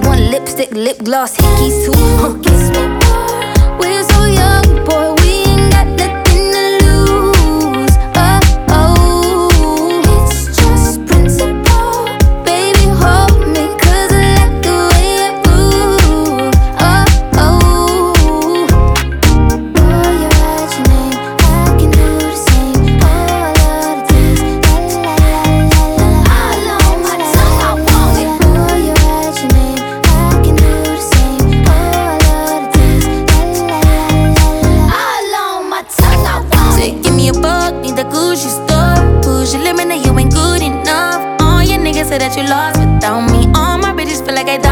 want lipstick, lip gloss, hickeys too. Guess what? We're so young, boy, we ain't got nothing to lose. Oh, oh, it's just principle. Baby, hold me, 'cause I like the way you move. Oh, oh. Boy, you write your name, I can do the same. Oh, I love the taste. La la la la la. All on my tongue, I want it. Boy, you write your name, I can do the same. Oh, I love the taste. La la la la la. All on my tongue, I want it. So give me a buck, need the Gucci store. Push your limit, that you ain't good enough. All your niggas say that you lost without me. All my bitches feel like I